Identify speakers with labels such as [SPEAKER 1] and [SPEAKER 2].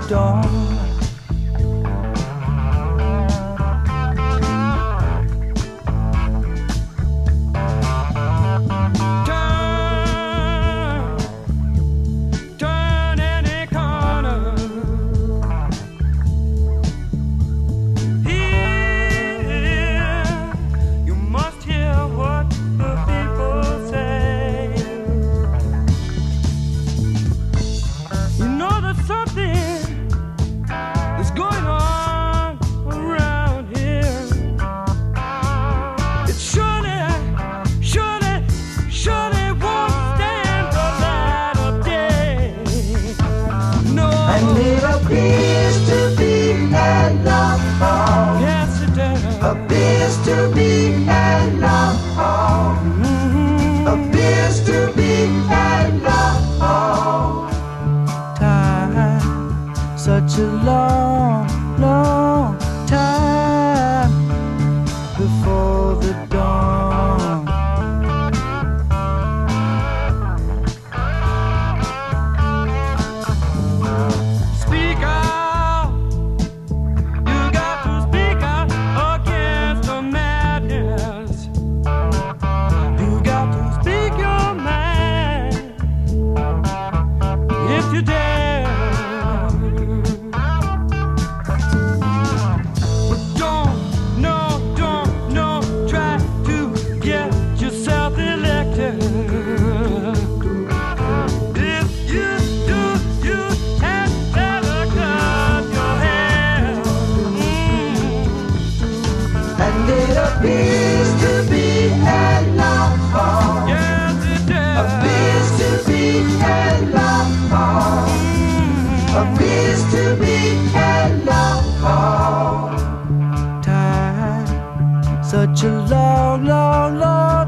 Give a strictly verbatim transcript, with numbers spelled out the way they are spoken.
[SPEAKER 1] dawn. Such a long, long time before the dawn. Speak out, you got to speak out against the madness. You got to speak your mind if you dare. Appears to be a long haul. Yes, it does. Appears to be a long haul. Appears to be a long haul. Time, such a long, long, long.